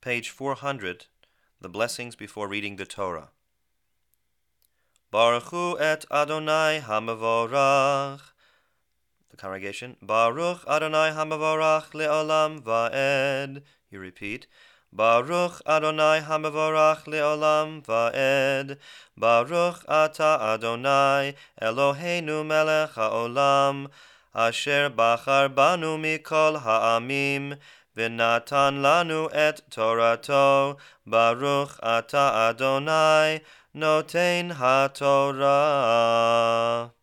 page 400, the blessings before reading the Torah. Baruch hu et Adonai hamavorach. The congregation. Baruch Adonai hamavorach le'olam va'ed. You repeat. Baruch Adonai hamavorach le'olam va'ed. Baruch ata Adonai Eloheinu melech ha'olam. Asher bachar banu mikol ha'amim. V'natan lanu et Torato. Baruch ata Adonai Noten HaTorah.